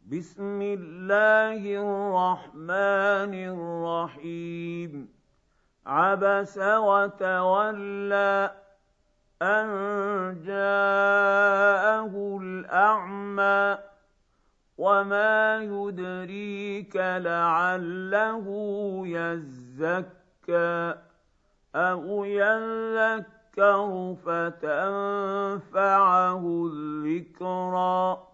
بسم الله الرحمن الرحيم عبس وتولى أن جاءه الأعمى وما يدريك لعله يزكى أو يذكر فتنفعه الذكرى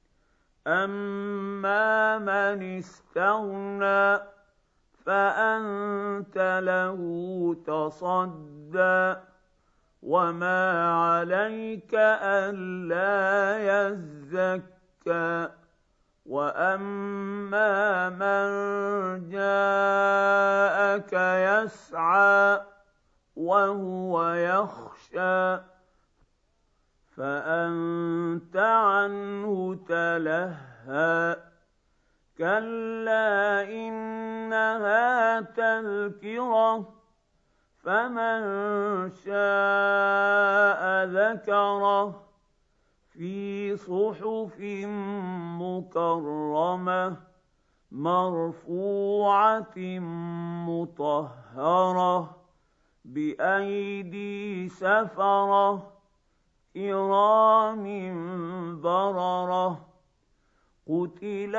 أما من استغنى فأنت له تصدى وما عليك ألا يزكى وأما من جاءك يسعى وهو يخشى فأنت عنه تلهى كلا إنها تذكرة فمن شاء ذكره في صحف مكرمة مرفوعة مطهرة بأيدي سفرة كرام بررة قتل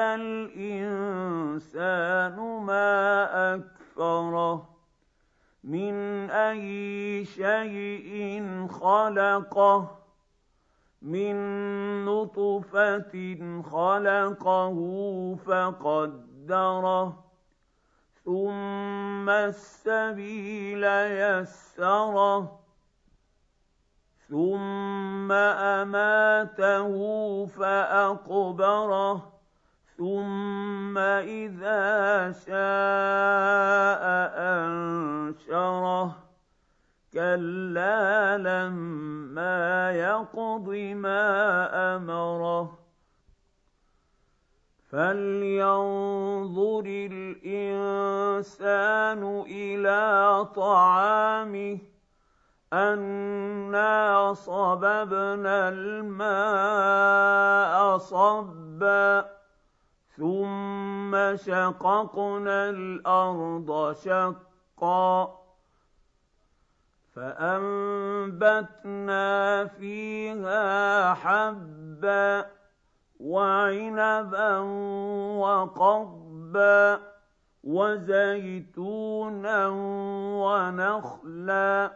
الإنسان ما أكفره من أي شيء خلقه من نطفة خلقه فقدره ثم السبيل يسره ثم أماته فأقبره ثم إذا شاء أنشره كلا لما يقض ما أمره فلينظر الإنسان إلى طعامه أنا صببنا الماء صبا ثم شققنا الأرض شقا فأنبتنا فيها حبا وعنبا وقضبا وزيتونا ونخلا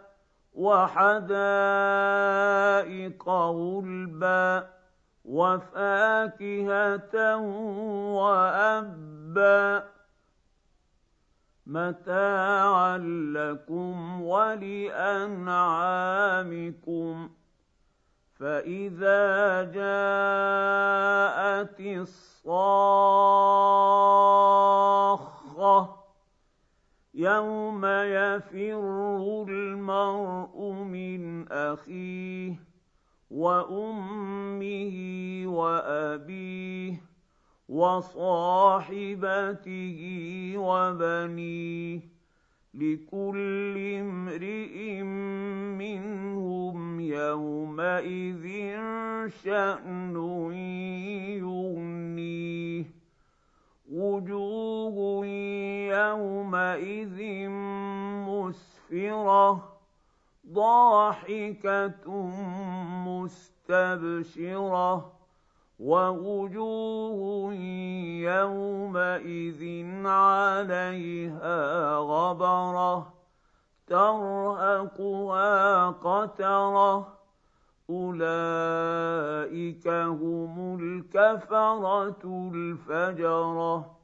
وحدائق غلبا وفاكهة وأبا متاعا لكم ولأنعامكم فإذا جاءت الصاخة يوم يفر المرء من أخيه وأمه وأبيه وصاحبته وبنيه لكل امرئ منهم يومئذ شأن يغنيه وجوه يومئذ مسفرة ضاحكة مستبشرة ووجوه يومئذ عليها غبرة ترهقها قترة أولئك هم الكفرة الفجرة